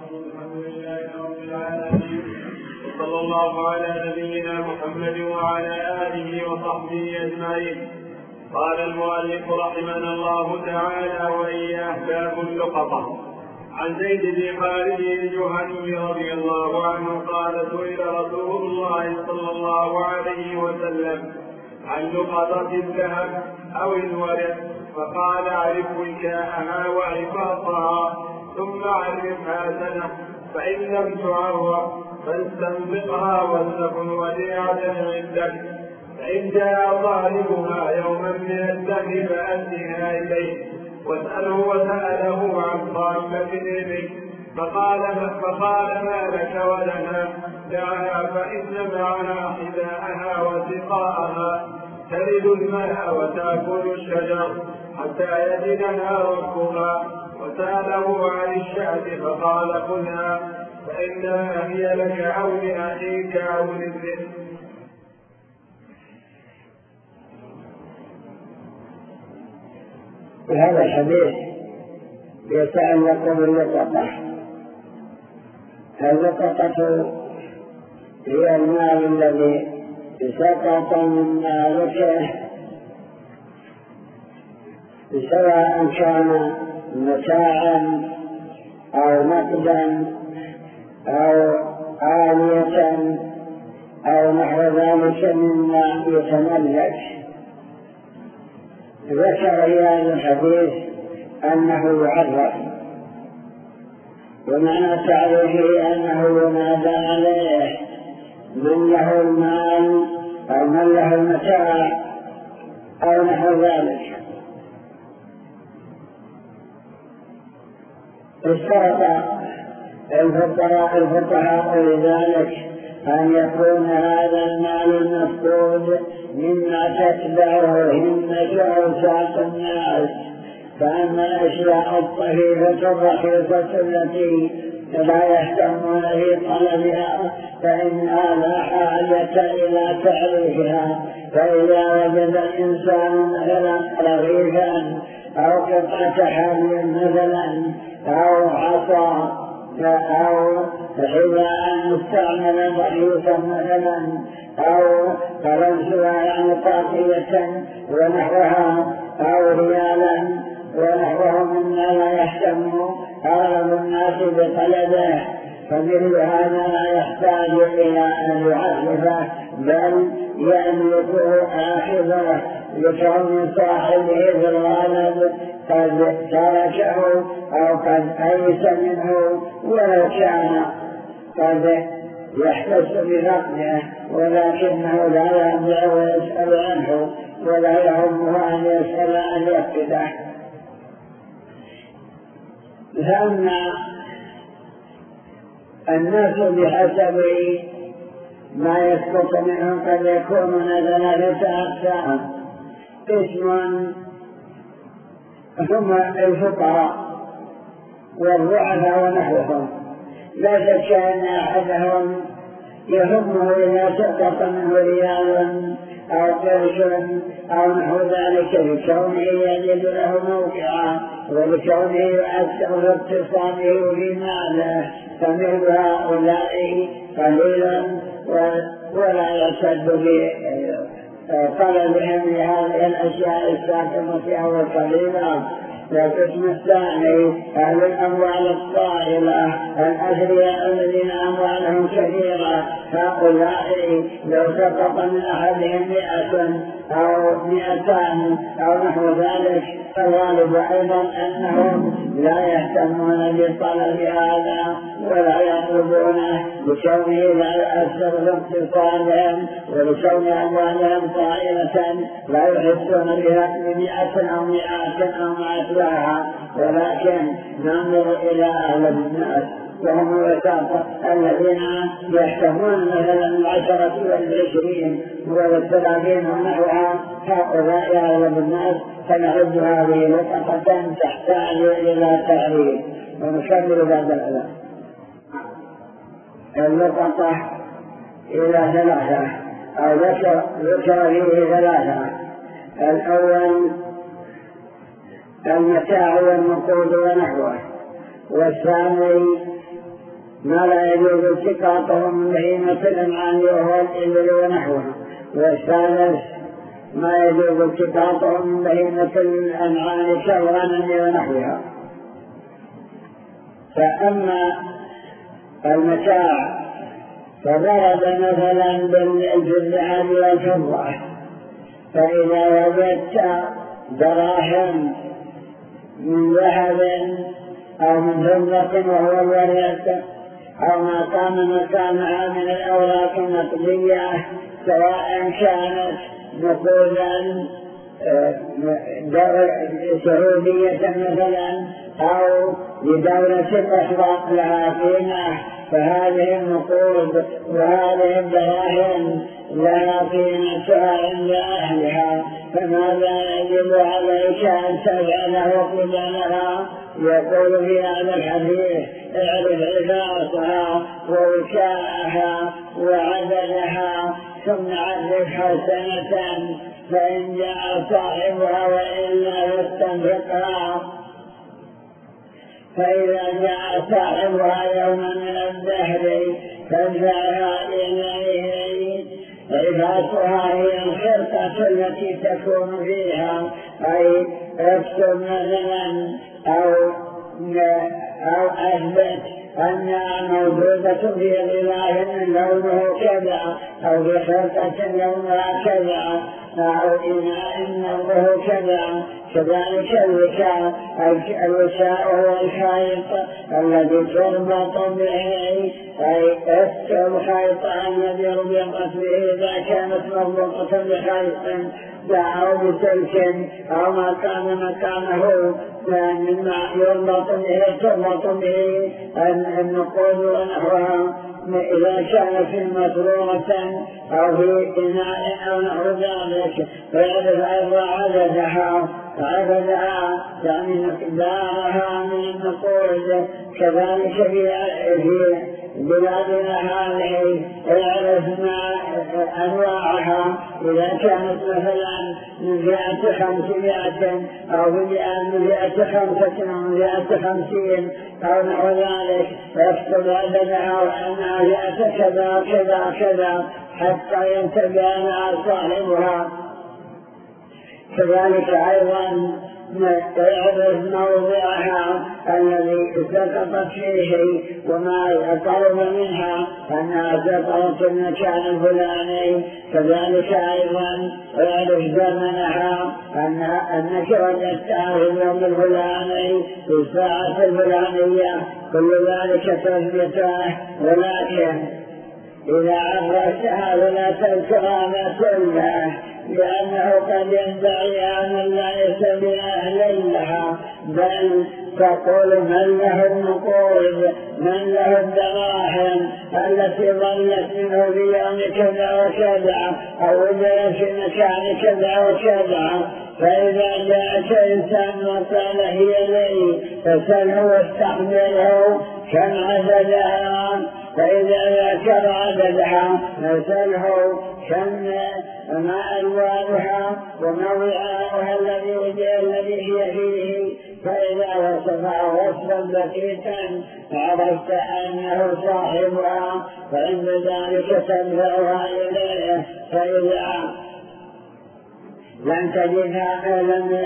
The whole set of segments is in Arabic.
الحمد لله رب العالمين، وصلى الله على نبينا محمد وعلى آله وصحبه أجمعين. قال المؤلف رحمنا الله تعالى وإياه: باب اللقطة. عن زيد بن خالد الجهني رضي الله عنه قال: سئل رسول الله صلى الله عليه وسلم عن لقطة الذهب أو الورق، فقال: عرف وكاءها وعفاصها ثم عرفها سنة، فإن لم تعرف فاستنبقها ولتكن وديعة عندك، فإن جاء طالبها يوما من الدهر فأدها إليه وسأله عن ضالة إبلك، فقال: ما لك ولها؟ دعها، فإن معها حذاءها وسقاءها، تلد الماء وتأكل الشجر حتى يجدها ربها. وسأله عن الشاة فقال: خذها، فإنما هي لك أو لأخيك أو لابنك. هذا الحديث يتعلق باللقطة. اللقطة هي المال الذي سقط من مالكه، سواء كان متاعا أو نقدا أو آلية أو نحو ذلك مما يتملك. ذكر في هذا الحديث أنه يعرف، ومعنى تعريفه أنه ينادى عليه من له المال أو من له المتاع أو نحو ذلك. اشترط الفقهاء لذلك أن يكون هذا المال المفقود مما تتبعه همة أوساط الناس. فأما الأشياء الطفيفة الرخيصة التي لا يهتمون في طلبها فإنها لا حاجة إلى تعريفها. فإذا وجد الإنسان مثلا رغيفا أو قطعة حبل مثلا أو عصا أو حذاء مستعملا رخيصا مثلا أو قلنسها يعني طاقية ونحوها أو ريالا ونحوه مما لا يهتم أغلب الناس بطلبه، فمثل هذا لا يحتاج إلى أن يعرفه بل يملكه آخذه، لكون صاحبه في الغالب قد تركه أو قد أيس منه ولو كان قد يحتس بفقده، ولكنه لا يرجع ويسأل عنه ولا يهمه أن يسأل أن يفقده. لأن الناس بحسب ما يسقط منهم قد يكون ثلاثة أقسام. قسم هم الفقراء والضعفاء ونحوهم، لا شك أن أحدهم يهمه إذا سقط منه ريال أو قرش أو نحو ذلك لكونه يجد له موقعا ولكونه يؤثر في اقتصاده وفي ماله، فمثل هؤلاء قليلا ولا يشد بطلبهم لهذه الأشياء الساكنة أو القليلة. والقسم الثاني أهل الأموال الطائلة الأثرياء الذين أموالهم كثيرة، هؤلاء لو سقط من أحدهم 100 أو 200 أو نحو ذلك فالغالب أيضا أنهم لا يهتمون بطلب هذا ولا يطلبونه، لكونه لا يؤثر في اقتصادهم ولكون أموالهم طائلة لا يحسون بها 100 أو 100 أو ما أتبعها. ولكن ننظر إلى أغلب الناس وهم الوساطة الذين يحتمون مثلا 10 و20 و30 ونحوها، هؤلاء أغلب الناس فنعد هذه لقطة تحتاج إلى تعريف. ونكمل بعد الأذان. اللقطة إلى 3 أو ذكر فيه 3. الأول المتاع والنقود ونحوه، والثاني ما لا يجوز التقاطه من بهيمة الأنعام وهو الإبل ونحوها. والثالث ما يجوز التقاطه من بهيمة الأنعام كالغنم ونحوها. فأما المتاع فضرب مثلا بالذهب والفضة، فإذا وجدت دراهم من ذهب أو من فضة وهو الورق أو ما قام مكانها من الأوراق النقدية، سواء كانت نقودا سعودية مثلا أو لدولة أخرى لها قيمة، فهذه النقود وهذه الدراهم لها قيمتها عند أهلها، فماذا يجب عليك أن تجعله قبلها؟ يقول في هذا الحديث: اعرف عبارتها ووكاءها وعددها ثم عرفها سنة، فإن جاء صاحبها وإلا يستنفقها. فإذا جاء صاحبها يوما من الدهر فادفعها إليه. عبارتها هي الخرقة التي تكون فيها، أي اكتب مثلا أو أثبت أنها موجودة في غلاف لونه كذا، أو في خرقة لونها كذا، أو إناء لونه كذا. كذلك الوشاء هو الخيط الذي تربط به، أي اكتب خيطا الذي ربطت به إذا كانت مربوطة بخيط أو بسلك أو ما كان مكانه مما يربط به تربط به النقود ونحوها، إذا كانت مسرورة أو في إناء أو نحو ذلك. فيعرف أيضا عددها يعني مقدارها من النقود. كذلك في بلادنا هذه يعرف أنواعها، إذا كانت مثلا من 500 أو من 500 أو من 150 أو نحو ذلك، يكتب عددها وأنها جاءت كذا كذا كذا حتى ينتبه لها صاحبها. كذلك أيضا يعرف موضعها الذي سقطت فيه وما يقرب منها أنها سقطت في المكان الفلاني. كذلك أيضا يعرف زمنها أنك وجدتها في اليوم الفلاني في الساعة الفلانية، كل ذلك تثبته. ولكن إذا عرفتها فلا تذكرها كلها، لأنه قد يدعي أن ليس بأهل لها، بل تقول من له النقود، من له الدراهم التي ظلت منه في يوم كذا وكذا أو وجدت في مكان كذا وكذا. فإذا جاءك إنسان وقال هي لي فسله واستحضره كم عددها، فإذا ذكر عددها فسله كم ما ألوانها وما وعاؤها الذي هي فيه. فإذا وصفها وصفا دقيقا عرفت أنه صاحبها، فعند ذلك تدفعها إليه. فإذا لم تجدها لم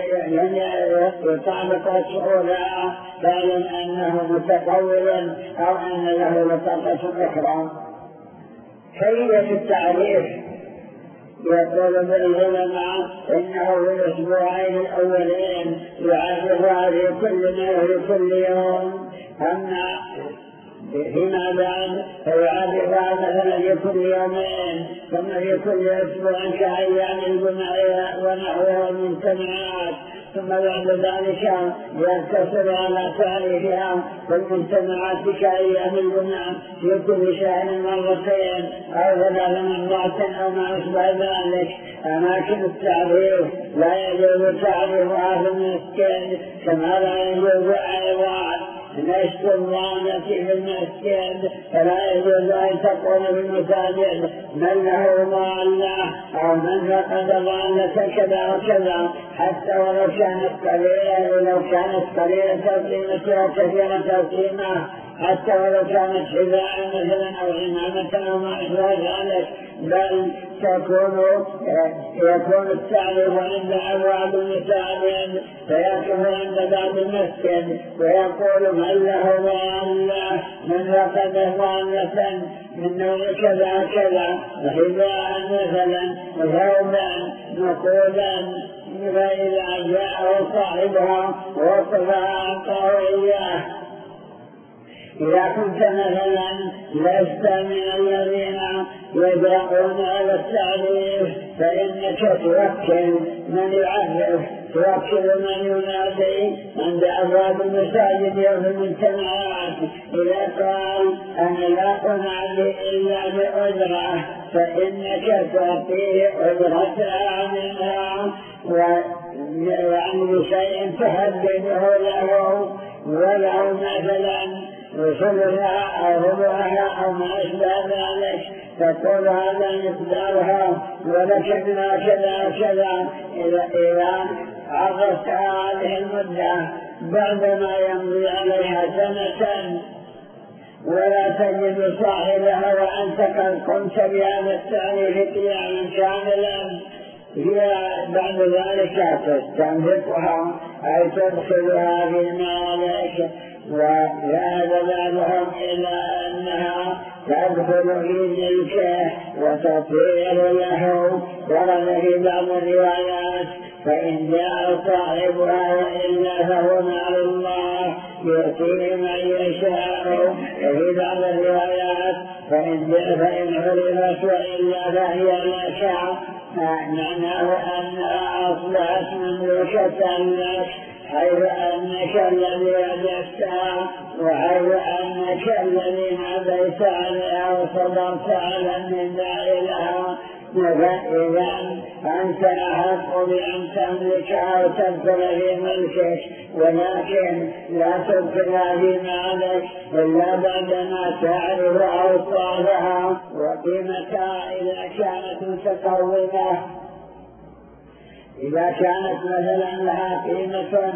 يطابق شعورها فاعلم أنه متقول أو أن له لطاقة أخرى. كيفية التعريف يقول العلماء إنه في الأسبوعين الأولين يعرفها في كل يوم، أما فيما بعد فيعرفها مثلا في كل يومين، ثم في كل أسبوع كأيام الجمعة ونحوها من سمعات، ثم بعد ذلك يقتصر على تعريفها والمجتمعات كأيام الجمعة في كل شهر مرتين أو 3 مرات أو ما أشبه ذلك. أماكن التعريف لا يجوز تعريفها في المسجد، كما لا يجوز أيضا نشر الضالة في المسجد، فلا يجوز أن تقوم بالمساجد من له ضالة أو من فقد ضالة كذا وكذا، حتى ولو كانت قليلة القيمة وكثيرة القيمة، حتى ولو كانت حذاء مثلا أو عمامة أو ما أشبه ذلك، بل يكون التعريف عند أبواب المساجد فيقف عند باب المسجد ويقول من له ضالة من فقد ضالة من نوع كذا كذا، وحذاء مثلا وثوبا نقودا، فإذا جاءه صاحبها وصفها أعطاه إياه. إذا كنت مثلا لست من الذين يدعون على التعريف فإنك توكل من يعرف، توكل من ينادي عند أبواب المساجد وفي المجتمعات. إذا قال أنا لا أنادي إلا بأجرة فإنك تعطيه أجرتها منها وعن بشيء تحدده له، ولو مثلا وصلها أو ربعها أو ما أشبه ذلك، تقول هذا مقدارها ولك بما كذا كذا. إذا عرفت هذه المدة بعدما يمضي عليها سنة ولا تجد صاحبها وأنت قد قمت بهذا التعريف قياما كاملا، هي بعد ذلك تستنفقها أي تدخلها في مالك. وذهب بعضهم إلى أنها تدخل في ملكه وتطير له، ورد في بعض الروايات فإن جاء صاحبها وإلا فهو مع الله يؤتيه من يشاء. وفي بعض الروايات فإن حرمت وإلا فهي لك، معناه أنها أصبحت مملوكة لك، حيث أنك الذي وجدتها وحيث أنك الذي ناديت عليها وصبرت على النداء لها، فإذا أنت أحق بأن تملكها وتدخل في ملكك، ولكن لا تدخلها في مالك إلا بعدما تعرف أوصافها وقيمتها إذا كانت متقومة. إذا كانت مثلا لها قيمة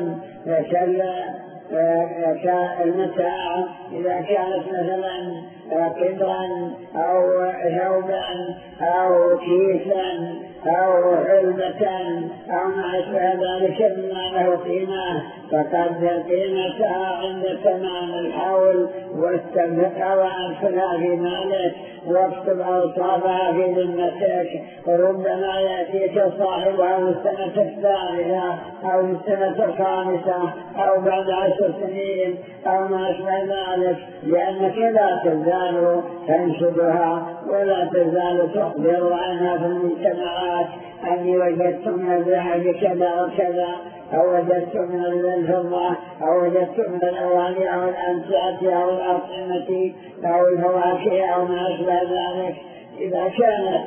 كالمتاع، إذا كانت مثلا قدرا أو ثوبا أو كيسا أو حلبة أو ما أشبه ذلك مما له قيمة، فقدر قيمتها عند تمام الحول واستنفقها وأدخلها في مالك واكتب أوصافها في ذمتك. وربما يأتيك صاحبها في السنة الثالثة أو في السنة الخامسة أو بعد 10 سنين أو ما أشبه ذلك، لأنك لا تزال تنشدها ولا تزال تخبر عنها في المجتمعات أني وجدت من الذهب كذا وكذا، أو وجدت من الفضة، أو وجدت من الأواني أو الأمتعة أو الأطعمة أو الفواكه أو ما أشبه ذلك. إذا كانت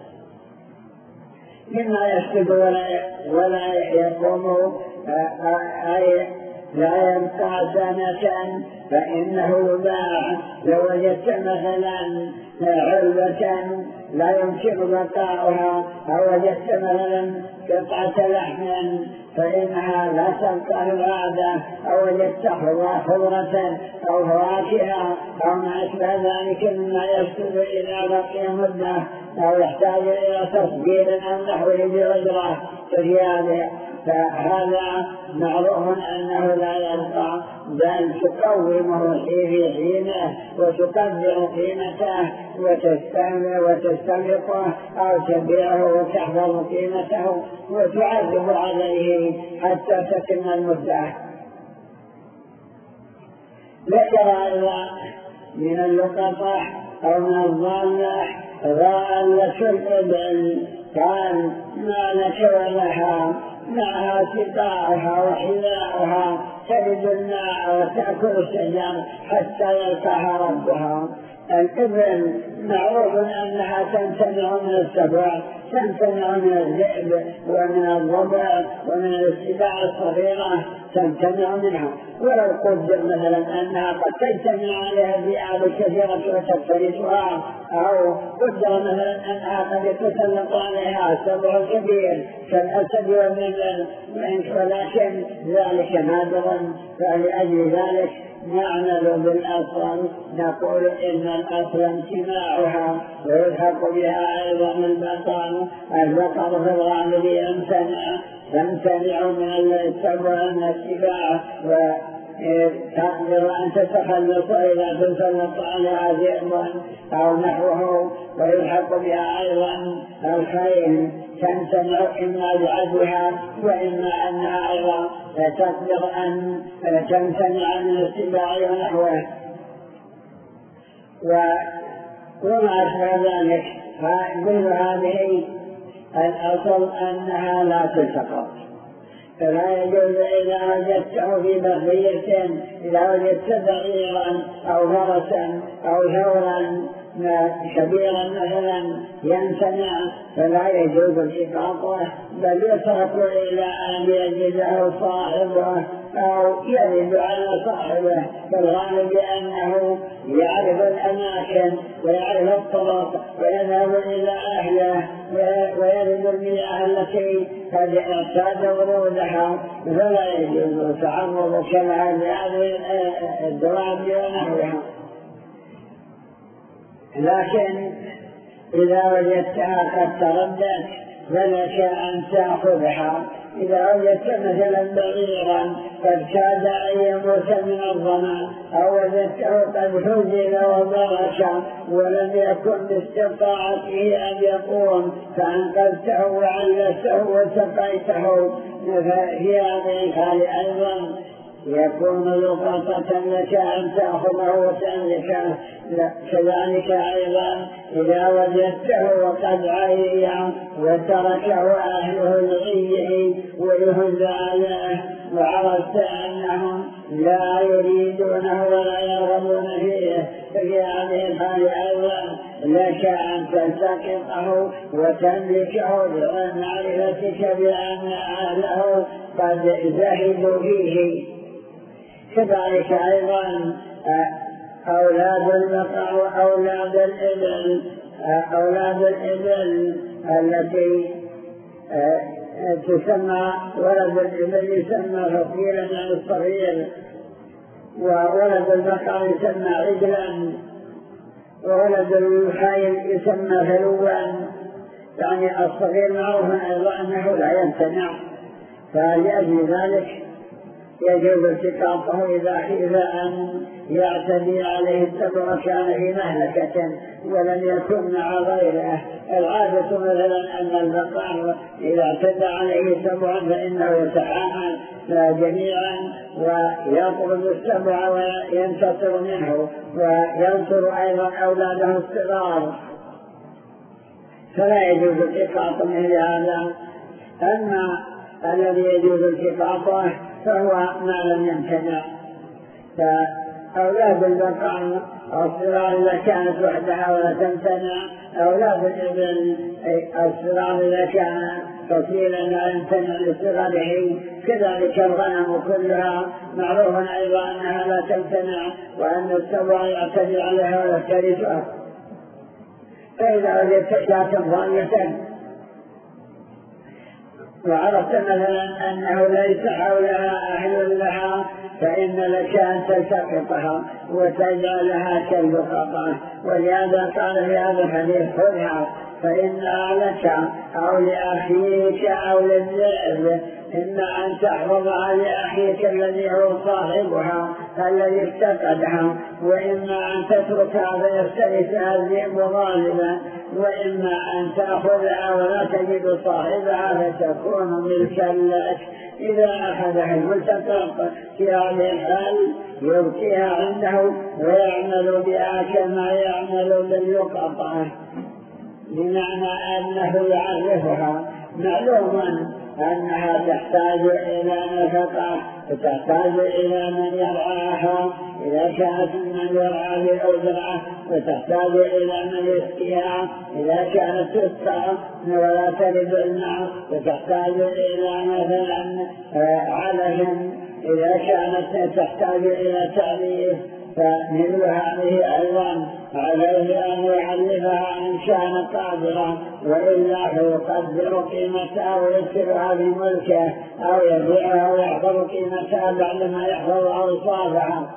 مما يسجد ولا يقوم أي لا يبقى سنة فإنه باع. لو وجدت مثلا علبة لا يمكن بقاؤها أو وجدت مثلا قطعة لحم فإنها لا تبقى العادة، أو وجدت خضرة أو فواكه أو ما أشبه ذلك مما يفسد إلى بقي مدة أو يحتاج إلى تصدير أو نحوه بأجرة كذلك، فهذا معروف أنه لا يبقى، بل تقومه في حينه وتقدر قيمته وتستنفقه أو تبيعه وتحفظ قيمته وتعذب عليه حتى تتم المدة. ذكر أيضا من اللقطة أو من الضالة ضالة الإبل، قال ما لك ولها، معها سقاؤها وحذاؤها، تلد الماء وتأكل الشجر حتى يلقاها ربها. الإبل معروف أنها تمتنع من السبع، تمتنع من الذئب ومن الضبع ومن السباع الصغيرة، تمتنع منها. ولو قدر مثلا أنها قد تجتمع عليها الذئاب الكثيرة وتفترسها، أو قدر مثلا أنها قد يتسلط عليها السبع الكبير كالأسد والنمر، ولكن ذلك نادرا، فلأجل ذلك نعمل بالأصل، نقول إن الأصل امتناعها ويلحق بها أيضا البقر في الغالب تمتنع من السبع من السباع، وتقدر أن تتخلص إذا تسلط عليها ذئب أو نحوه. ويلحق بها أيضا الخيل، تمتنع إما بعدها وإما أنها أيضا تقدر أن تمتنع من السباع ونحوه وما أشبه ذلك. كل هذه الأصل أنها لا تلتقط، فلا يجوز إذا وجدته في بقية، إذا وجدت بعيرا أو فرسا أو ثورا كبيرا مثلا يمتنع، فلا يجوز التقاطه، بل يترك إلى أن يجده صاحبه أو يرد على صاحبه، فالغالب بأنه يعرف الأماكن ويعرف الطرق ويذهب إلى أهله ويرد المياه التي قد اعتاد ورودها، فلا يجوز تعرض لهذه الدواب ونحوها. لكن إذا وجدتها قد تردت فلك أن تأخذها. إذا وجدت مثلا بعيرا قد كاد أن يموت من الظمأ، أو وجدته قد حزن وبرك ولم يكن باستطاعته أن يقوم، فأنقذته وعلته وسقيته، ففي هذه الحالة أيضا يكون لقطة لك أن تأخذه وتملكه. كذلك أيضا إذا وجدته وقد عي وتركه أهله لغيه ويهز عليه، وعرفت أنهم لا يريدونه ولا يرغبون فيه، ففي هذه الحالة أيضا لك أن تلتقطه وتملكه لمعرفتك بأن أهله قد زهدوا فيه. كذلك أيضا أولاد البقر وأولاد الإبل التي تسمى ولد الإبل يسمى فصيلا عن الصغير، وولد البقر يسمى عجلا، وولد الخيل يسمى فلوا، يعني الصغير معروف أيضا أنه لا يمتنع، فلأجل ذلك يجوز التقاطه إذا خيف أن يعتدي عليه السبع كان في مهلكة ولم يكن مع غيره. العادة مثلا أن البقر إذا اعتدى عليه سبع فإنه يتحامل جميعا ويطرد السبع وينتصر منه وينصر أيضا أولاده الصغار، فلا يجوز التقاط من هذا. أما الذي يجوز التقاطه فهو ما لم يمتنع، فأولاد البقر الصغار إذا كانت وحدها ولا تمتنع، أولاد الإبل الصغار إذا كان فصيلا لا يمتنع لصغره، كذلك الغنم كلها معروف أيضا أنها لا تمتنع وأن السبع يعتدي عليها ويفترسها. فإذا وجدت شاة ضالة وعرفت مثلا أنه ليس حولها أهل لها، فإن لك أن تلتقطها وتجعلها كاللقطة، ولهذا قال في هذا الحديث خذها فإنها لك أو لأخيك أو للذئب، إما أن تحفظها لأخيك الذي هو صاحبها الذي افتقدها، وإما أن تتركها فيفترسها الذئب غالبا، وإما أن تأخذها ولا تجد صاحبها فتكون ملكا لك. إذا أخذها الملتقط في هذه الحال يبقيها عنده ويعمل بها كما يعمل باللقطة، بمعنى أنه يعرفها. معلوم أنها تحتاج إلى نفقة وتحتاج إلى من يرعاها إذا كانت من يرعى في أوزرعة وتحتاج إلى من يسقيها، إذا كانت تسقى ولا ترد الماء وتحتاج إلى مثلا علف، إذا كانت تحتاج إلى تعليف، فمثل هذه أيضا عليه أن يعلفها إن كان قادرا، وإلا فيقدر قيمتها ويسرها في ملكه أو يبيعها ويحفظ قيمتها بعدما يحفظ أوصافها.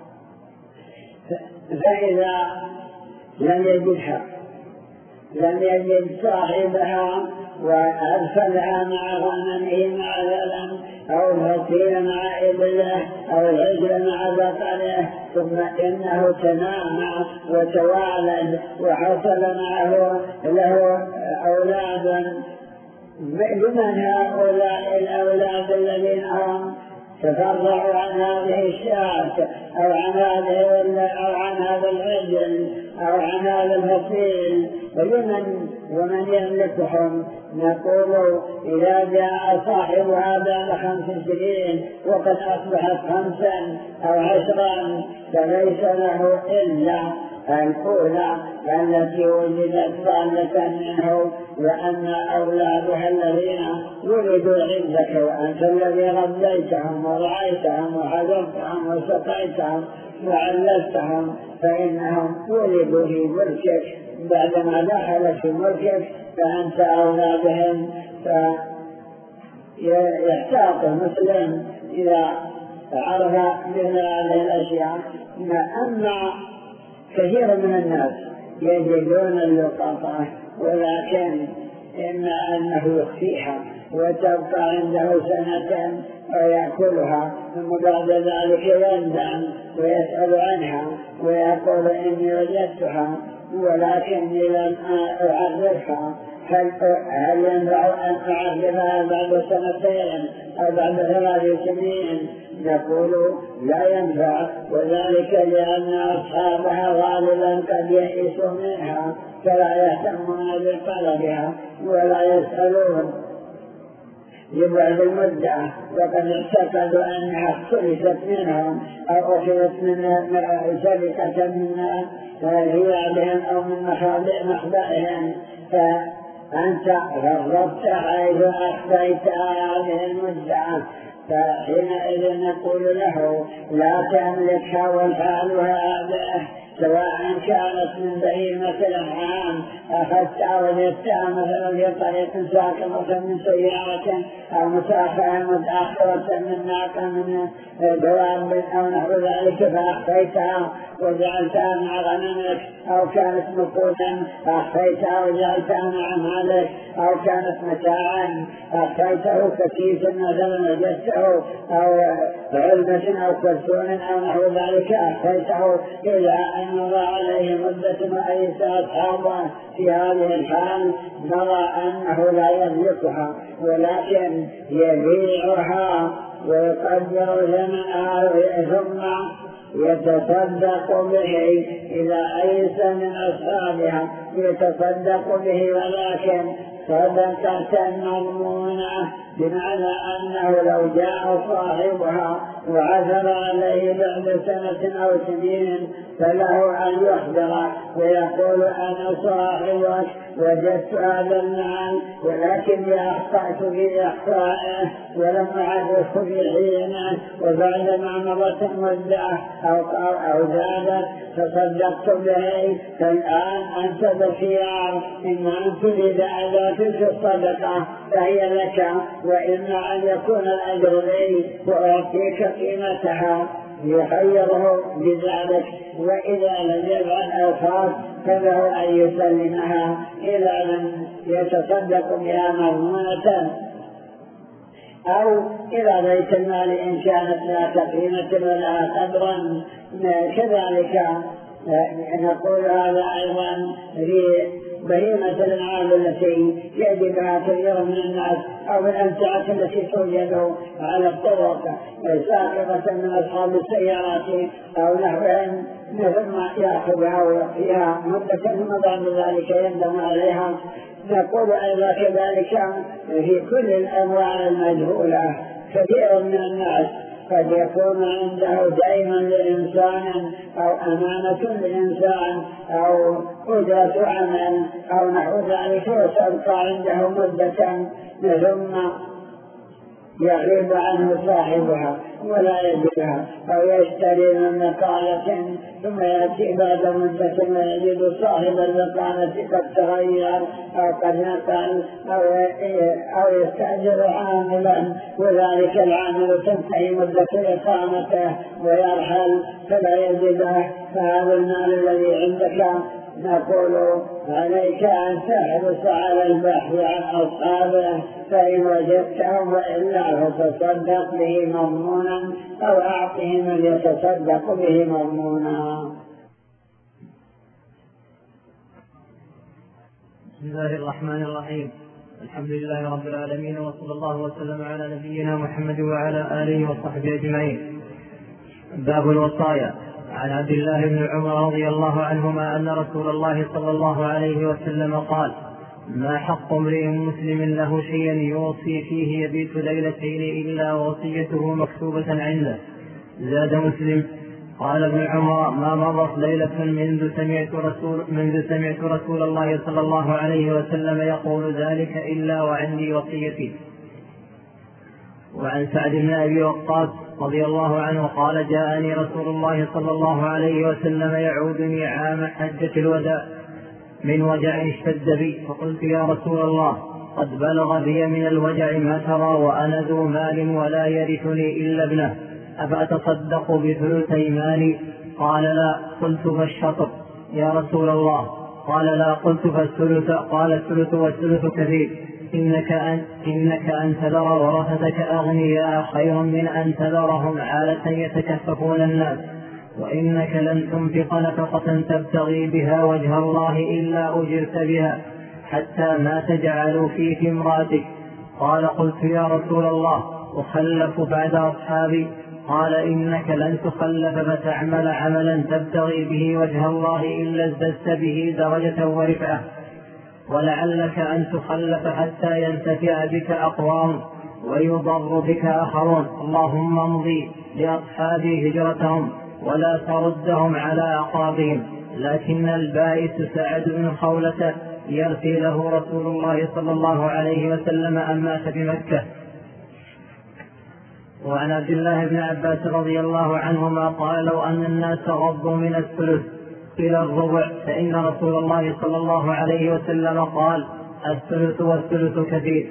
فإذا لم يجدها، لم يجد صاحبها وأرسلها مع غنمه مثلا أو الفصيل مع إبله أو العجل مع بقره، ثم إنه تنامى وتوالد وحصل معه له أولاد، لمن هؤلاء الأولاد الذين هم تفرعوا عن هذه الشاة أو عن هذا العجل أو عن هذا الفصيل، ومن يملكهم؟ نقول إذا جاء صاحبها بعد 5 سنين وقد أصبحت 5 أو 10 فليس له إلا الأولى التي وجدت ضالة منه، وأن أولادها الذين ولدوا عندك وأنت الذي ربيتهم ورعيتهم وحذرتهم وسقيتهم وعلمتهم، فإنهم ولدوا في ملكك بعدما دخلوا في ملكك، فأنت أولى بهم. فيحتاط المسلم إذا عرف مثل هذه الأشياء. أما كثير من الناس يجدون اللقطة، ولكن إما أنه يخفيها وتبقى عنده 1 سنة ويأكلها، ثم بعد ذلك يندم ويسأل عنها ويقول إني وجدتها ولكني لم أعرفها. هل ينفع أن أعرفها بعد 2 أو بعد 3 سنين؟ نقول لا ينفع، وذلك لأن أصحابها غالبا قد يئسوا منها فلا يهتمون بطلبها ولا يسألون لبعد المدة، وقد اعتقدوا أنها اختلفت منهم أو أخذت من سرقة من ثيابهم أو من مخبئهم، فأنت غربت حيث أخفيت هذه المدة. فحينئذ نقول له لا تملكها والحالها به، سواء كانت من بهيمة الأنعام أخذتها وجدتها مثلا في طريق ساقطة من سيارة أو مسافة متأخرة من ناقة من دواب أو نحو ذلك فأخفيتها وجعلتها مع غنمك، أو كانت نقودا أخفيتها وجعلتها مع مالك، أو كانت متاعا أخفيته ككيس مثلا وجدته أو علبة أو كرتون أو نحو ذلك أخفيته إلى أن مضى عليه مدة وأيس أصحابه. في هذه الحال نرى أنه لا يملكها ولكن يبيعها ويقدر ثمنها ثم يتصدق به إذا أيس من أصحابها، يتصدق به ولكن صدقة مضمونة، بمعنى أنه لو جاء صاحبها وعثر عليه بعد 1 أو 2 فله أن يخبر ويقول أنا صاحبك وجدت هذا المال ولكني أخطأت في إخطائه ولم أعرفه في حينه، وبعدما مضت المدة أو زادت فصدقت به، فالآن أنت بخيار، إما أن تريد أداة تلك الصدقة فهي لك، وإما أن يكون الأجر لي وأعطيك قيمتها، يخيره بذلك. وإذا لم يفعل أو خاف فله أن يسلمها إلى من يتصدق بها مضمونة أو إلى بيت المال إن كانت لا قيمة ولا قدرا. كذلك نقول هذا أيضا في بهيمة الأنعام التي يجدها كثير من الناس أو الأمتعة التي توجد على الطرق ساقطة من أصحاب السيارات أو نحوهم، ثم يأخذها ويقفيها مدة ثم بعد ذلك يندم عليها. نقول أيضا كذلك في كل الأموال المجهولة كثير من الناس قد يكون عنده دين لإنسان أو أمانة لإنسان أو أجرة عمل أو نحو ذلك، وتبقى عنده مدة ثم يغيب عنه صاحبها ولا يجدها، أو يشتري من بقالة ثم يأتي بعد مدة ويجد صاحب البقالة قد تغير أو قد نقل أو يستأجر عاملا وذلك العامل تنتهي مدة إقامته ويرحل فلا يجده. فهذا المال الذي عندك نقول عليك أن تحرص على البحث عن أصحابه، فإن وجدتهم وإلا فتصدق به مضمونا أو أعطه من يتصدق به مضمونا. بسم الله الرحمن الرحيم. الحمد لله رب العالمين، وصلى الله وسلم على نبينا محمد وعلى آله وصحبه أجمعين. باب الوصايا. عن عبد الله بن عمر رضي الله عنهما أن رسول الله صلى الله عليه وسلم قال: ما حق امرئ مسلم له شيئا يوصي فيه يبيت ليلتين إلا وصيته مكتوبة عنده. زاد مسلم: قال ابن عمر: ما مرت ليلة منذ سمعت رسول الله صلى الله عليه وسلم يقول ذلك إلا وعندي وصيتي. وعن سعد بن أبي وقاص رضي الله عنه قال: جاءني رسول الله صلى الله عليه وسلم يعودني عام حجة الوداع من وجع اشتد بي، فقلت: يا رسول الله، قد بلغ بي من الوجع ما ترى وأنا ذو مال ولا يرثني إلا ابنه، أفأتصدق بثلثي مالي؟ قال: لا. قلت: فالشطر يا رسول الله؟ قال: لا. قلت: فالثلث؟ قال: الثلث والثلث كثير. إنك أن تذر ورثتك أغنياء خير من أن تذرهم عالة يتكففون الناس، وإنك لن تنفق نفقة تبتغي بها وجه الله إلا أجرت بها حتى ما تجعل في امرأتك. قال: قلت: يا رسول الله، أخلف بعد أصحابي؟ قال: إنك لن تخلف فتعمل عملا تبتغي به وجه الله إلا ازددت به درجة ورفعة، ولعلك أن تخلف حتى ينتفع بك أقوام ويضر بك آخرون. اللهم امضي لأصحابي هجرتهم ولا تردهم على أعقابهم. لكن البائس سعد بن خولة يرثي له رسول الله صلى الله عليه وسلم أن مات بمكة. وعن عبد الله بن عباس رضي الله عنهما قال: لو أن الناس غضوا من الثلث إلى الربع فإن رسول الله صلى الله عليه وسلم قال: الثلث والثلث كثير.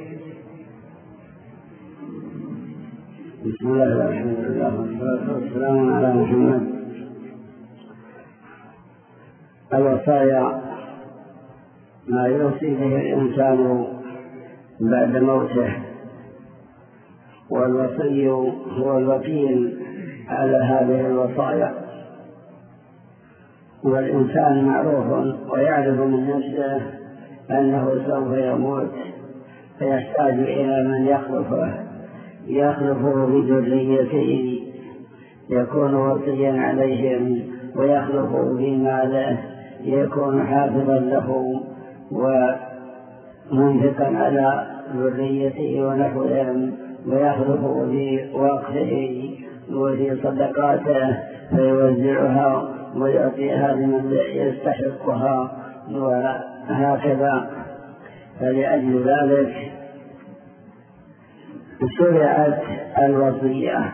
بسم الله الحمد لله والصلاة والسلام على محمد. الوصايا ما يوصي به الإنسان بعد موته، والوصي هو الوكيل على هذه الوصايا، والإنسان معروف ويعرف من نفسه أنه سوف يموت، فيحتاج إلى من يخلفه بذريته يكون وصيا عليهم، ويخلفه في ماله يكون حافظا له ومنفقا على ذريته ونحوهم، ويخلفه في وقته وفي صدقاته فيوزعها ويعطيها لمن يستحقها وهكذا. فلأجل ذلك شرعت الوصية.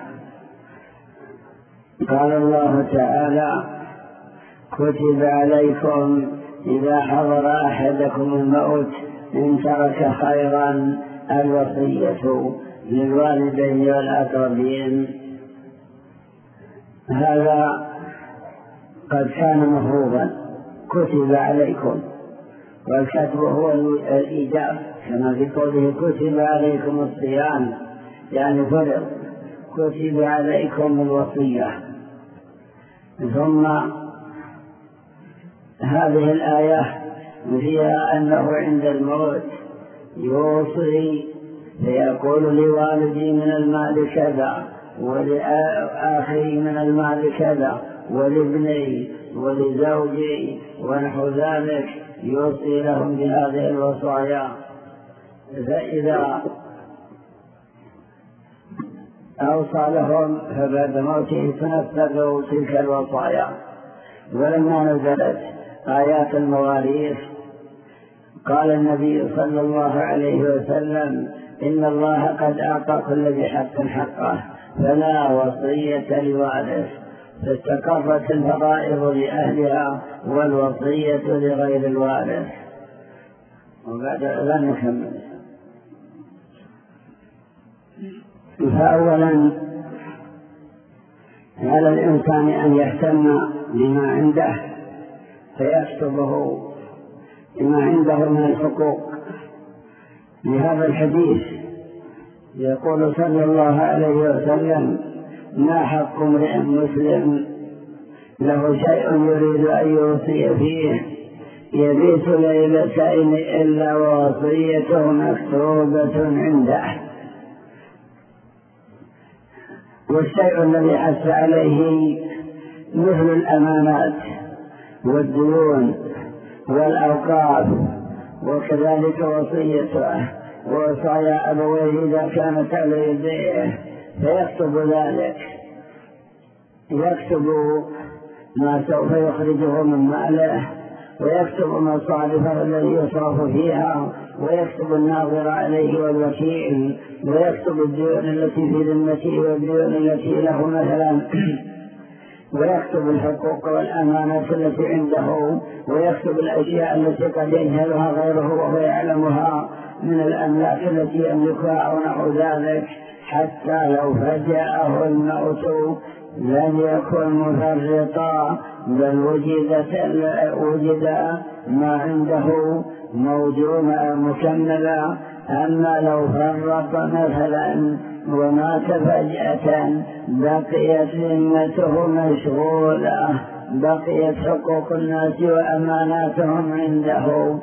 قال الله تعالى: كتب عليكم إذا حضر أحدكم الموت إن ترك خيرا الوصية للوالدين والأقربين. هذا قد كان مفروضا، كتب عليكم، والكتب هو الإيجاب، كما في قوله: كتب عليكم الصيام، يعني فرض، كتب عليكم الوصية. ثم هذه الآية فيها أنه عند الموت يوصي فيقول: لوالدي من المال كذا، ولآخري من المال كذا، ولابني ولزوجي ونحو ذلك، يوصي لهم بهذه الوصايا. فإذا أوصى لهم فبعد موته تنفذوا تلك الوصايا. ولما نزلت آيات المواريث قال النبي صلى الله عليه وسلم إن الله قد أعطى كل ذي حق حقه فلا وصية لوارث، فاستقرت الفرائض لأهلها والوصية لغير الوارث. وبعد لا نكمل. فأولا على الإنسان أن يهتم بما عنده فيكتبه بما عنده من الحقوق. لهذا الحديث يقول صلى الله عليه وسلم ما حق امرئ مسلم له شيء يريد أن يوصي فيه يبيت ليلتين إلا ووصيته مكتوبة عنده. والشيء الذي حث عليه مثل الأمانات والديون والأوقاف، وكذلك وصيته ووصايا أبويه إذا كانت على يديه، فيكتب ذلك، يكتب ما سوف يخرجه من ماله، ويكتب مصارفه الذي يصرف فيها، ويكتب الناظر عليه والوكيل، ويكتب الديون التي في ذمته والديون التي له مثلا، ويكتب الحقوق والأمانات التي عنده، ويكتب الأشياء التي قد يجهلها غيره وهو يعلمها من الأملاك التي يملكها أو نحو ذلك، حتى لو فجأه الموت لن يكن مفرطا، بل وجد ما عنده موجودا مكملا. أما لو فرط مثلا ومات فجأة بقيت ذمته مشغولة، بقيت حقوق الناس وأماناتهم عنده،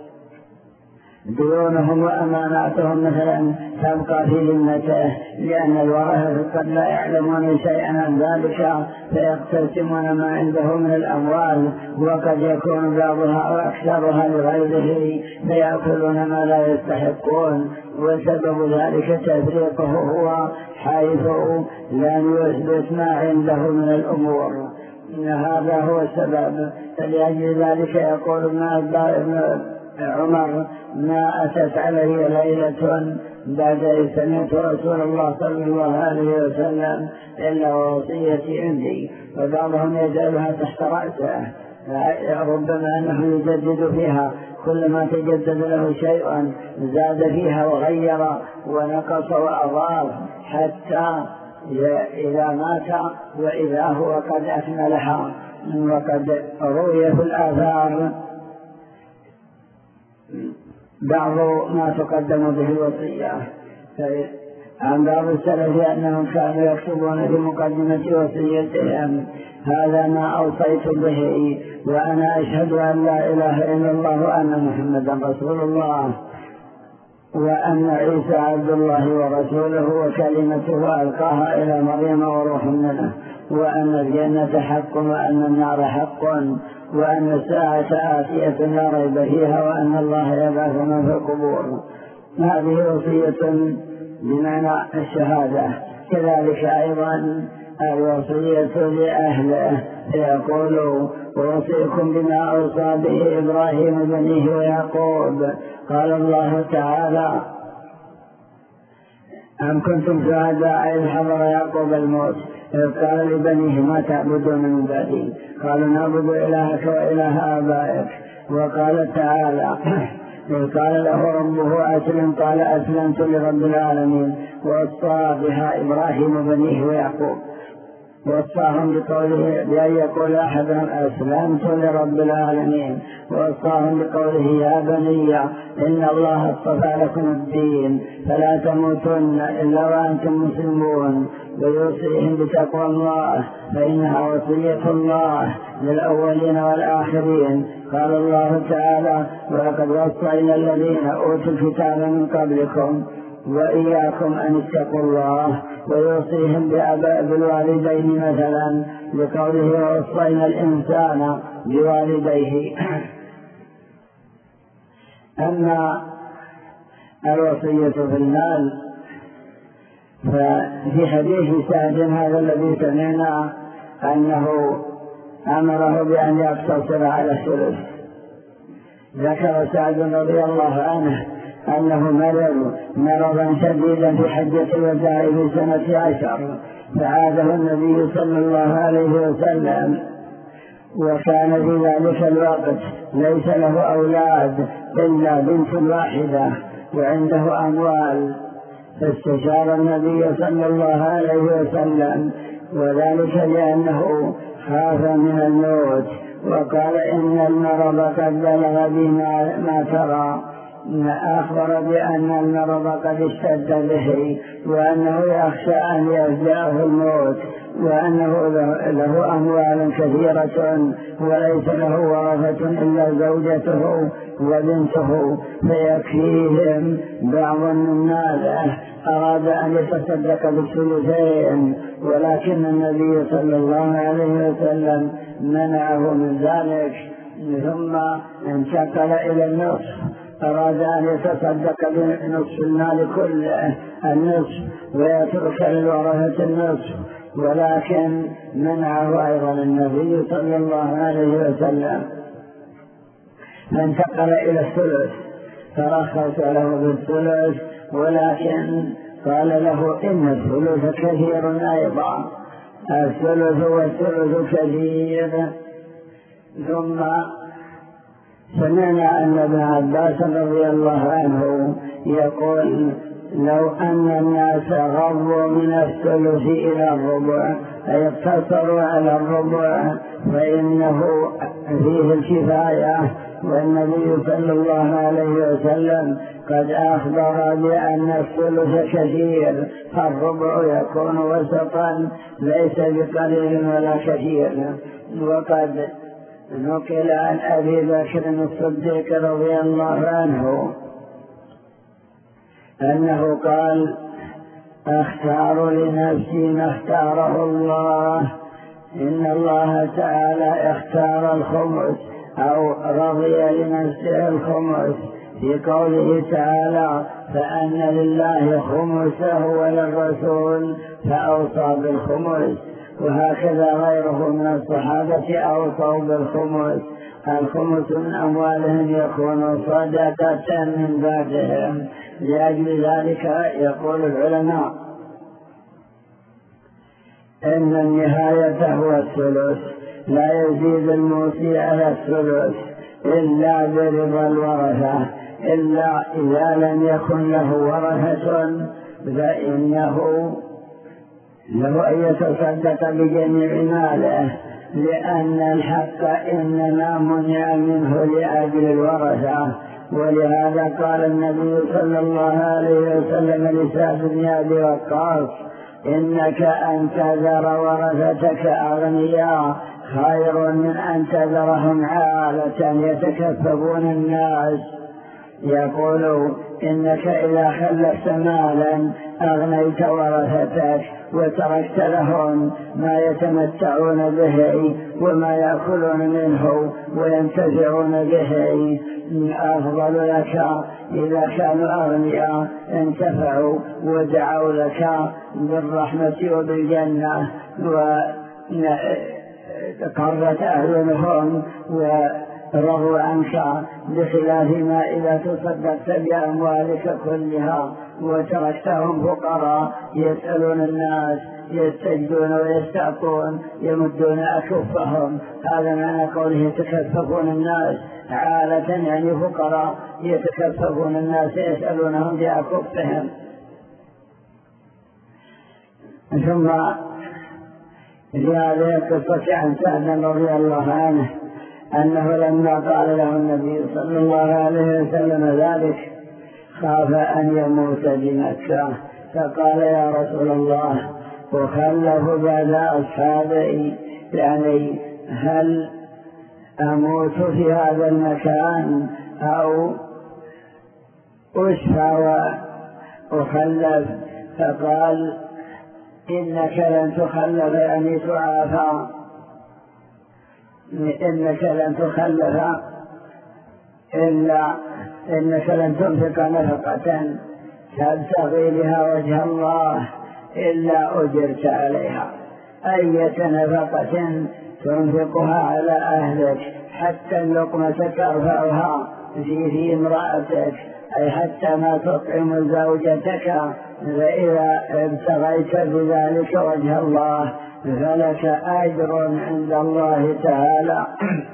ديونهم وأماناتهم مثلا تبقى في ذمته، لأن الورثة قد لا يعلمون شيئا عن ذلك فيقتسمون ما عنده من الأموال، وقد يكون بعضها أو أكثرها لغيره فيأكلون ما لا يستحقون، وسبب ذلك تفريقه هو حيث لم يثبت ما عنده من الأمور. إن هذا هو السبب. فلأجل ذلك يقول ابن عمر ما أتت علي ليلة بعد أن سمعت رسول الله صلى الله عليه وسلم إلا وصيتي عندي، وبعضهم يجعلها تحت رأسه، ربما أنه يجدد فيها، كلما تجدد له شيء زاد فيها وغير ونقص وأضاف حتى إذا مات وإذا هو قد أكملها. وقد روي في الآثار بعض ما تقدم به الوصية عن بعض السلف أنهم كانوا يكتبون في مقدمة وصيتهم هذا ما أوصيت به وأنا أشهد أن لا إله إلا الله وأن محمدا رسول الله وأن عيسى عبد الله ورسوله وكلمته ألقاها إلى مريم وروح منه، وأن الجنة حق وأن النار حق، وأن الساعة آتية لا ريب فيها، وأن الله يبعث من في القبور. هذه وصية بمعنى الشهادة. كذلك أيضا الوصية لأهله، يقول ووصيكم بما أوصى به إبراهيم بنيه ويعقوب. قال الله تعالى أم كنتم شهداء إذ حضر يعقوب الموت إذ قال لبنيه ما تعبدون من بعدي قالوا نعبد إلهك وإله آبائك. وقال تعالى إذ قال له ربه أسلم قال أسلمت لرب العالمين. ووصى بها إبراهيم بنيه ويعقوب، ووصاهم بقوله بأن يقول أحدهم أسلمت لرب العالمين، ووصاهم بقوله يا بني إن الله اصطفى لكم الدين فلا تموتن إلا وأنتم مسلمون، ويوصيهم بتقوى الله فإنها وصية الله للأولين والآخرين. قال الله تعالى ولقد وصينا الذين أوتوا الكتاب من قبلكم وإياكم أن اتقوا الله. ويوصيهم بالوالدين مثلا لقوله ووصينا الإنسان بوالديه. أما الوصية في المال ففي حديث سعد هذا الذي سمعنا أنه أمره بأن يقتصر على الثلث. ذكر سعد رضي الله عنه أنه مرض مرضا شديدا في حجة الوداع في سنة 10 فعاده النبي صلى الله عليه وسلم، وكان في ذلك الوقت ليس له أولاد إلا بنت واحدة وعنده أموال، فاستشار النبي صلى الله عليه وسلم، وذلك لأنه خاف من الموت، وقال إن المرض قد بلغ بما ما ترى، أخبر بأن المرض قد اشتد به وأنه يخشى أن يفجأه الموت، وأنه له أموال كثيرة وليس له ورثة إلا زوجته وبنته فيكفيهم بعض من ماله. أراد أن يتصدق بالثلثين، ولكن النبي صلى الله عليه وسلم منعه من ذلك، ثم انتقل إلى النصف. أراد أن يتصدق بنصف المال كله النصف ويترك للورثة النصف، ولكن منعه أيضا النبي صلى الله عليه وسلم، فانتقل إلى الثلث، فرخص له بالثلث، ولكن قال له إن الثلث كثير أيضا، الثلث والثلث كثير. ثم سمعنا أن ابن عباس رضي الله عنه يقول لو أن الناس غضوا من الثلث إلى الربع أي اقتصروا على الربع فإنه فيه الكفاية، والنبي صلى الله عليه وسلم قد أخبر بأن الثلث كثير، الربع يكون وسطا ليس بقليل ولا كثير. وقد نقل عن أبي بكر الصديق رضي الله عنه أنه قال أختار لنفسي ما اختاره الله، إن الله تعالى اختار الخمس أو رضي لنفسه الخمس في قوله تعالى فأن لله خمسه وللرسول فأوصى بالخمس، وهكذا غيره من الصحابة أوصوا بالخمس. الخمس من أموالهم يكون صدقة من بعدهم. لأجل ذلك يقول العلماء إن النهاية هو الثلث، لا يزيد الموصي على الثلث إلا برضا الورثة، إلا إذا لم يكن له ورثة فإنه له أن يتصدق بجميع ماله، لأن الحق إنما منع منه لأجل الورثة. ولهذا قال النبي صلى الله عليه وسلم لسعد بن أبي وقاص إنك أن تذر ورثتك أغنياء خير من أن تذرهم عالة يتكففون الناس. يقول إنك إذا خلفت مالا أغنيت ورثتك وتركت لهم ما يتمتعون به وما يأكلون منه وينتفعون به، أفضل لك إذا كانوا أغنياء انتفعوا ودعوا لك بالرحمة وبالجنة وقرت أعينهم ورضوا عنك، بخلاف ما إذا تصدقت بأموالك كلها وتركتهم فقراء يسألون الناس يستجدون ويستعطون يمدون أكفهم. هذا معنى قوله يتكففون الناس عالة، يعني فقراء يتكففون الناس يسألونهم بأكفهم. ثم في هذه القصة عن سعد رضي الله عنه أنه لما قال له النبي صلى الله عليه وسلم ذلك خاف أن يموت بمكة، فقال يا رسول الله أخلف بعد أصحابي، يعني هل أموت في هذا المكان أو أشفى وأخلف؟ فقال إنك لن تخلف، يعني تعافى، إنك لن تخلف إلا إنك لن تنفق نفقة تبتغي بها وجه الله إلا أجرت عليها. أية نفقة تنفقها على أهلك، حتى اللقمة ترفعها في امرأتك، أي حتى ما تطعم زوجتك، فإذا ابتغيت بذلك وجه الله فلك أجر عند الله تعالى.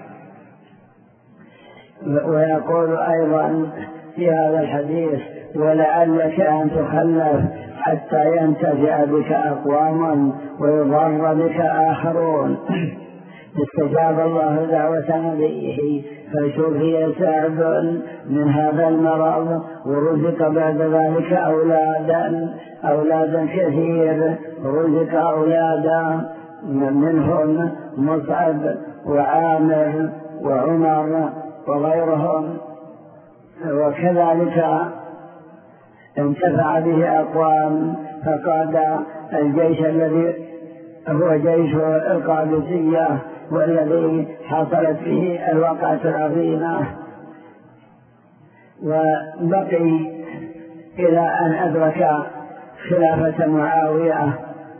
ويقول أيضا في هذا الحديث: ولعلك أن تخلف حتى ينتفع بك أقوام ويضر بك آخرون. استجاب الله دعوة نبيه فشفي سعد من هذا المرض، ورزق بعد ذلك أولادا كثير، رزق أولادا منهم مصعب وعامر وعمر وغيرهم. وكذلك انتفع به أقوام، فقاد الجيش الذي هو جيش القادسية، والذي حصلت فيه الوقعة العظيمة، وبقي إلى أن أدرك خلافة معاوية.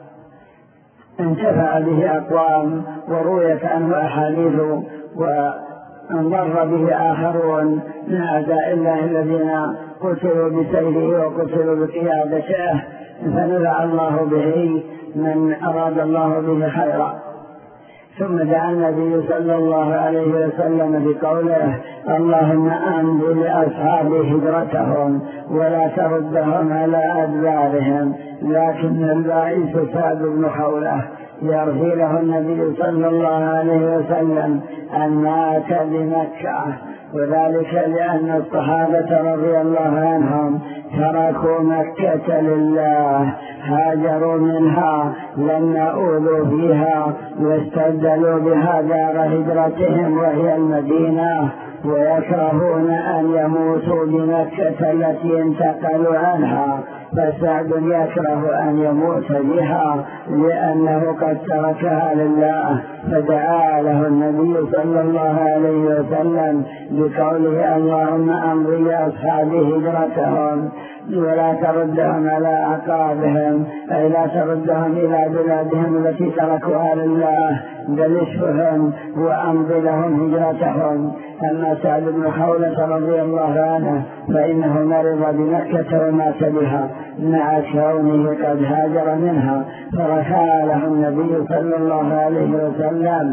انتفع به أقوام ورويت عنه أحاديث، وانضر به آخرون من أعداء الله الذين قتلوا بسيره وقتلوا بقيادته، فنفع الله به من أراد الله به خيرا. ثم دعا النبي صلى الله عليه وسلم بقوله: اللهم أمض لأصحاب هجرتهم ولا تردهم على أدبارهم. لكن البائس سعد بن خولة يرثي له النبي صلى الله عليه وسلم أن مات بمكة، وذلك لأن الصحابة رضي الله عنهم تركوا مكة لله، هاجروا منها لما أوذوا فيها، واستبدلوا بها دار هجرتهم وهي المدينة، ويكرهون أن يموتوا بمكة التي انتقلوا عنها، فسعد يكره أن يموت بها لأنه قد تركها لله. فدعا له النبي صلى الله عليه وسلم بقوله: اللهم أمض لأصحاب هجرتهم ولا تردهم على أعقابهم، أي لا تردهم إلى بلادهم التي تركوها لله، بل اشفهم وأمض لهم هجرتهم. أما سعد بن خولة رضي الله عنه فإنه مرض بمكة ومات بها مع كونه قد هاجر منها، فرفع له النبي صلى الله عليه وسلم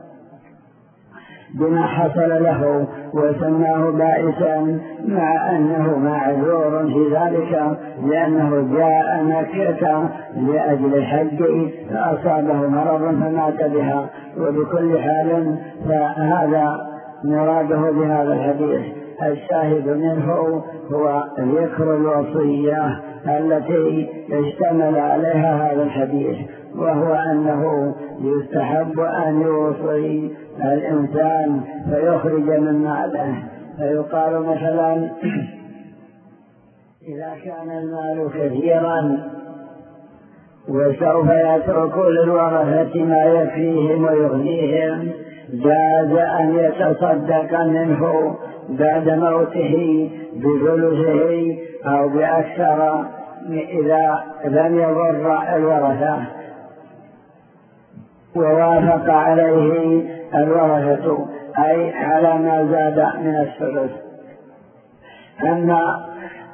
بما حصل له وسماه بائسا، مع أنه معذور في ذلك لأنه جاء مكة لأجل الحج فأصابه مرض فمات بها. وبكل حال فهذا مراده بهذا الحديث. الشاهد منه هو ذكر الوصية التي اشتمل عليها هذا الحديث، وهو أنه يستحب أن يوصي الإنسان فيخرج من ماله. فيقال مثلا: إذا كان المال كثيرا وسوف يترك للورثة ما يكفيهم ويغنيهم، جاز أن يتصدق منه بعد موته بثلثه أو بأكثر إذا لم يضر الورثة ووافق عليه الورثة، أي على ما زاد من الثلث. أما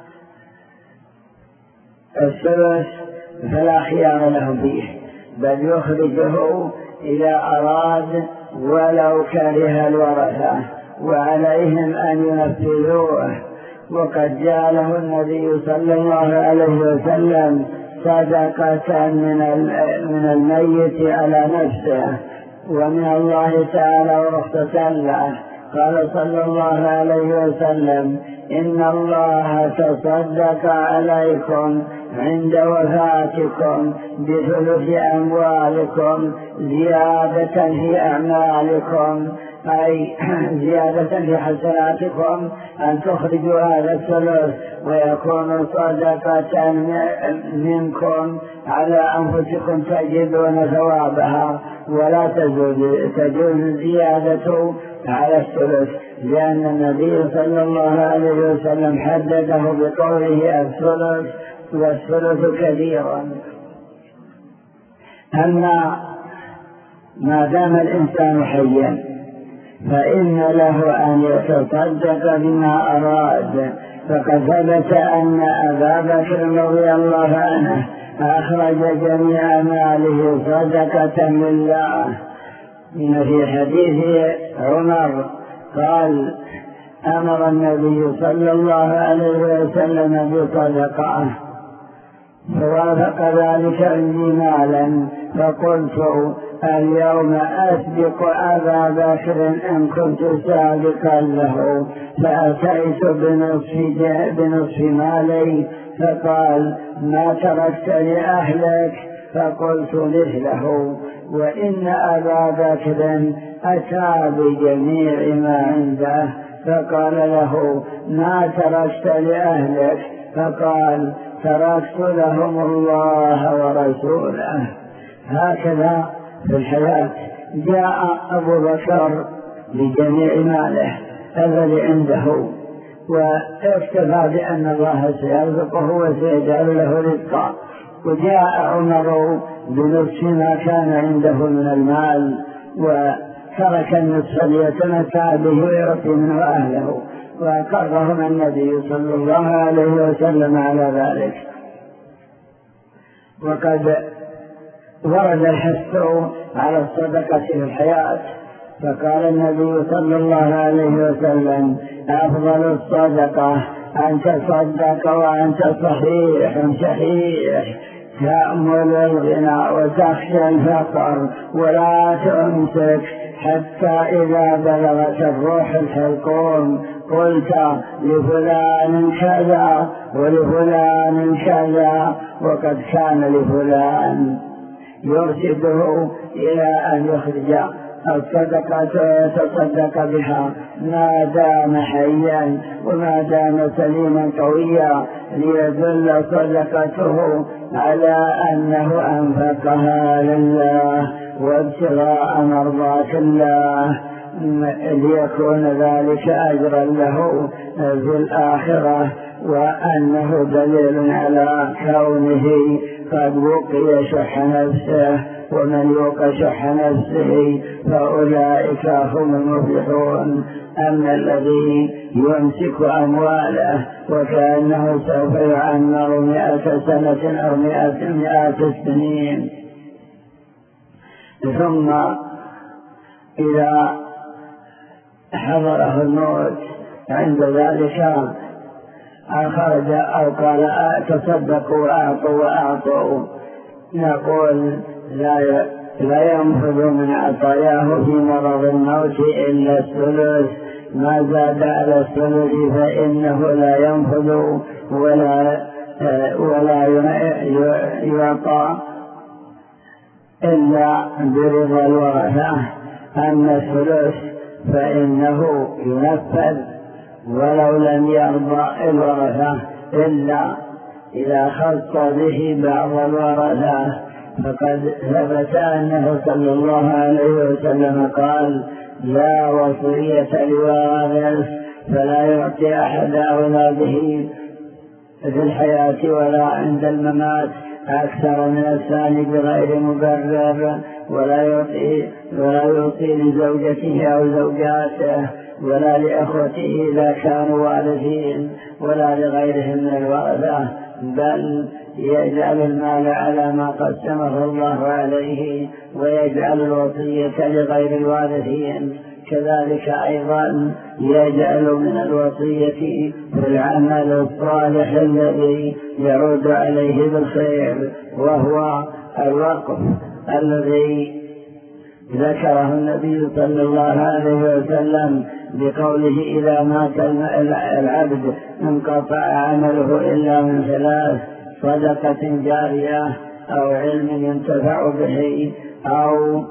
الثلث فلا خيار له فيه، بل يخرجه إذا أراد ولو كره الورثة، وعليهم أن ينفذوه. وقد جعله النبي صلى الله عليه وسلم صدقة من الميت على نفسه ومن الله تعالى ورخصة له. قال صلى الله عليه وسلم: إن الله تصدق عليكم عند وفاتكم بثلث أموالكم زيادة في أعمالكم، أي زيادة في حسناتكم، أن تخرجوا هذا الثلث ويكون صدقة منكم على أنفسكم تجدون ثوابها، ولا تجوز زيادة على الثلث، لأن النبي صلى الله عليه وسلم حدده بقوله: الثلث والثلث كثيرا. أما ما دام الإنسان حيا فإن له أن يتصدق بما أراد، فقد ثبت أن أبا بكر رضي الله عنه أخرج جميع ماله صدقة لله. في حديث عمر قال: أمر النبي صلى الله عليه وسلم بصدقة، فوافق ذلك عندي مالا، فقلت: اليوم أسبق أبا بكر إن كنت سابقا له، فأتيت بنصف مالي، فقال: ما تركت لأهلك؟ فقلت مثله. وإن أبا بكر أتى بجميع ما عنده، فقال له: ما تركت لأهلك؟ فقال: تركت لهم الله ورسوله. هكذا في الحياة جاء أبو بكر بجميع ماله الذي عنده، واكتفى بأن الله سيرزقه وسيجعل له رزقا، وجاء عمر بنصف ما كان عنده من المال، وترك النصف ليتمتع به ويعطي منه أهله، وأقرهم النبي صلى الله عليه وسلم على ذلك. وقد ورد الحث على الصدقة في الحياة، فقال النبي صلى الله عليه وسلم: أفضل الصدقة أن تصدق وأنت صحيح تأمل الغنى وتخشى الفقر، ولا تمسك حتى إذا بلغت الروح الحلقوم قلت لفلان كذا ولفلان كذا، وقد كان لفلان، يرشده إلى أن يخرج الصدقة ويتصدق بها ما دام حيا وما دام سليما قويا، ليدل صدقته على أنه أنفقها لله وابتغاء مرضات الله، ليكون ذلك أجرا له في الآخرة، وأنه دليل على كونه قد وقي شح نفسه، ومن يوق شح نفسه فأولئك هم المفلحون. أما الذي يمسك أمواله وكأنه سوف يعمر 100 سنة أو 100 سنين، ثم إذا حضره الموت عند ذلك خرج أو قال: تصدقوا وأعطوا، نقول: لا ينفذ من عطاياه في مرض الموت إلا الثلث، ما زاد على الثلث فإنه لا ينفذ ولا يعطى إلا برضا الورثة. أما الثلث فإنه ينفذ ولو لم يرضى الورثة إلا إذا خص به بعض الورثة، فقد ثبت أنه صلى الله عليه وسلم قال: لا وصية لوارث، فلا يعطي أحد أولاده في الحياة ولا عند الممات أكثر من الثاني بغير مبرر، ولا يعطي لزوجته أو زوجاته ولا لأخوته إذا كانوا وارثين ولا لغيرهم من الورثة، بل يجعل المال على ما قسمه الله عليه، ويجعل الوصية لغير الوارثين. كذلك أيضا يجعل من الوصية في العمل الصالح الذي يعود عليه بالخير، وهو الوقف الذي ذكره النبي صلى الله عليه وسلم بقوله: إذا مات العبد انقطع عمله إلا من 3: صدقة جارية، أو علم ينتفع به، أو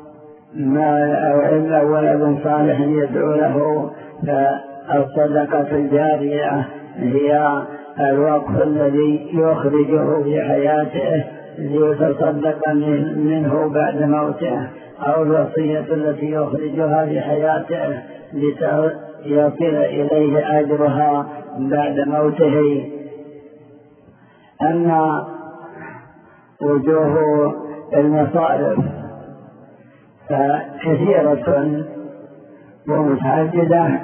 علم ولد صالح يدعو له. فالصدقة الجارية هي الوقف الذي يخرجه في حياته ليتصدق منه بعد موته، أو الوصية التي يخرجها في حياته ليصل إليه أجرها بعد موته. أما وجوه المصارف فكثيرة ومتعددة،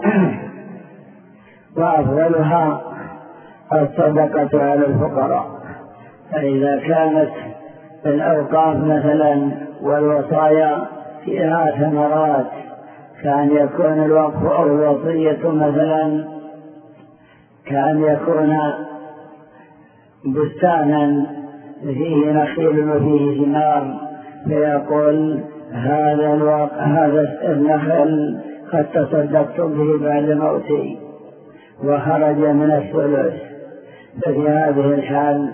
وأفضلها الصدقة على الفقراء. فإذا كانت الأوقاف مثلا والوصايا فيها ثمرات، كان يكون الوقف أو الوصية مثلا كان يكون بستانا فيه نخيل وفيه ثمار، فيقول هذا النخل قد تصدقت به بعد موتي وخرج من الثلث، ففي هذه الحال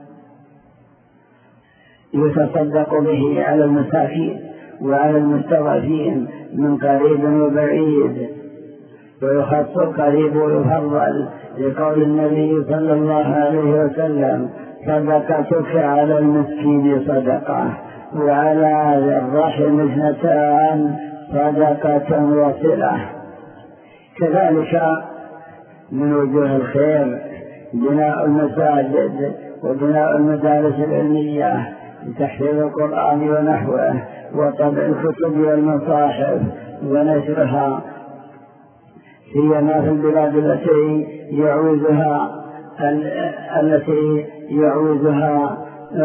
يتصدق به على المساكين وعلى المستضعفين من قريب وبعيد، ويخص القريب ويفضل لقول النبي صلى الله عليه وسلم: صدقتك على المسكين صدقة، وعلى الرحم اثنتان صدقة وصلة. كذلك من وجوه الخير بناء المساجد وبناء المدارس العلمية لتحفيظ القرآن ونحوه، وطبع الكتب والمصاحف ونشرها، سيما في البلاد التي يعوزها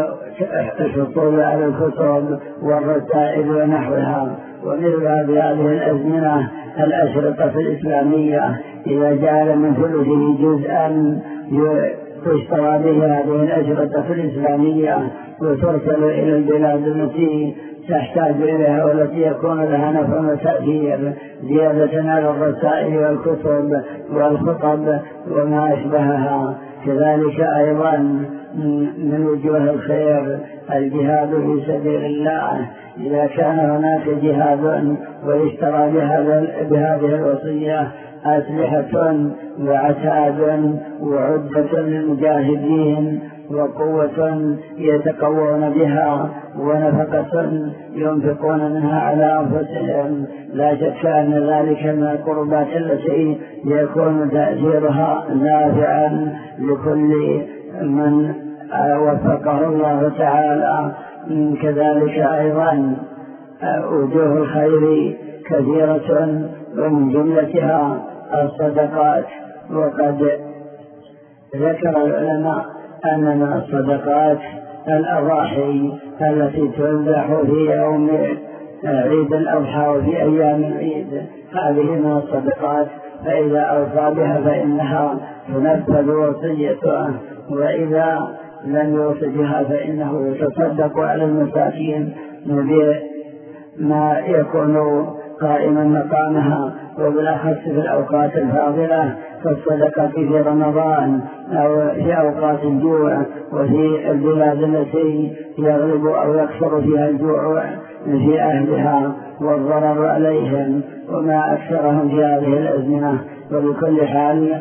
الحصول على الكتب والرسائل ونحوها. ومثل هذه الأزمنة الأشرطة الإسلامية إذا جعل من ثلثه جزءا تشترى به هذه الأشرطة الإسلامية وترسل إلى البلاد التي تحتاج إليها والتي يكون لها نفع وتأثير زيادة على الرسائل والكتب والخطب وما أشبهها. كذلك أيضا من وجوه الخير الجهاد في سبيل الله. إذا كان هناك جهاد ويشترى بهذه الوصية أسلحة وعتاد وعدة للمجاهدين وقوة يتقوون بها ونفقة ينفقون منها على أنفسهم، لا شك أن ذلك من القربات التي يكون تأثيرها نافعا لكل من وفقه الله تعالى. كذلك أيضا وجوه الخير كثيرة ومن جملتها الصدقات. وقد ذكر العلماء أن من الصدقات الأضاحي التي تذبح في يوم عيد الأضحى وفي أيام العيد، هذه من الصدقات، فإذا أوصى بها فإنها تنفذ وصيته، وإذا لم يوصي بها فإنه يتصدق على المساكين بما يكون قائما مقامها، وبالأخص في الأوقات الفاضلة كالصدقة في رمضان أو في أوقات الجوع وفي البلاد التي يغلب أو يكثر فيها الجوع في أهلها والضرر عليهم وما أكثرهم في هذه الأزمنة. وبكل حال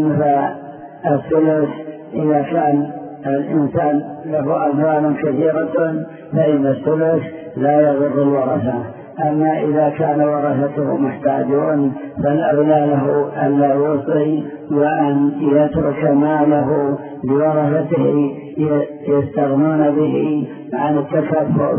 فالثلث إذا كان الإنسان له أموال كثيرة فإن الثلث لا يضر الورثة. أما إذا كان ورثته محتاجون فالأولى له أن لا يوصي وأن يترك ماله لورثته يستغنون به عن التكفف،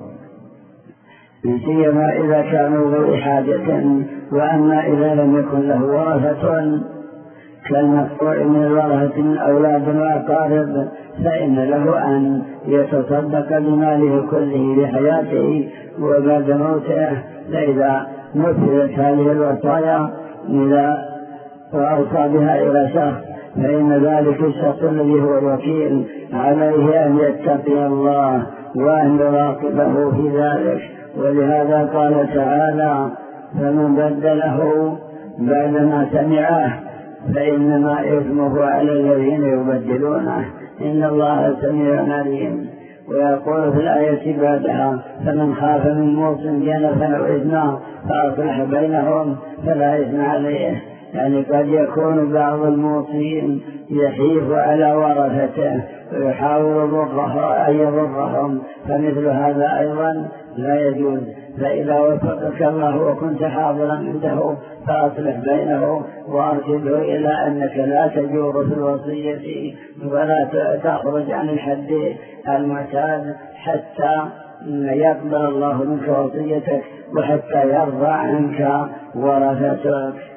سيما إذا كانوا ذوي حاجة. وأما إذا لم يكن له ورثة كالمقطوع من الورثة من أولاد وأقارب فإن له أن يتصدق بماله كله بحياته وبعد موته. فإذا نفذت هذه الوصايا إذا وأوصى بها إلى شخص فإن ذلك الشخص الذي هو الوكيل عليه أن يتقي الله وأن يراقبه في ذلك. ولهذا قال تعالى: فمن بدله بعدما سمعه فإنما إثمه على الذين يبدلونه إن الله سميع عليم. ويقول في الآية بعدها: فمن خاف من موص جنفا أو إثما فأصلح بينهم فلا إثم عليه. يعني قد يكون بعض الموصين يحيف على ورثته ويحاول أن يضرهم، فمثل هذا أيضا لا يجوز. فإذا وفقك الله وكنت حاضرا عنده فأصلح بينه وأرشده إلى أنك لا تجور في الوصية ولا تخرج عن الحد المعتاد حتى يقبل الله منك وصيتك وحتى يرضى عنك ورثتك.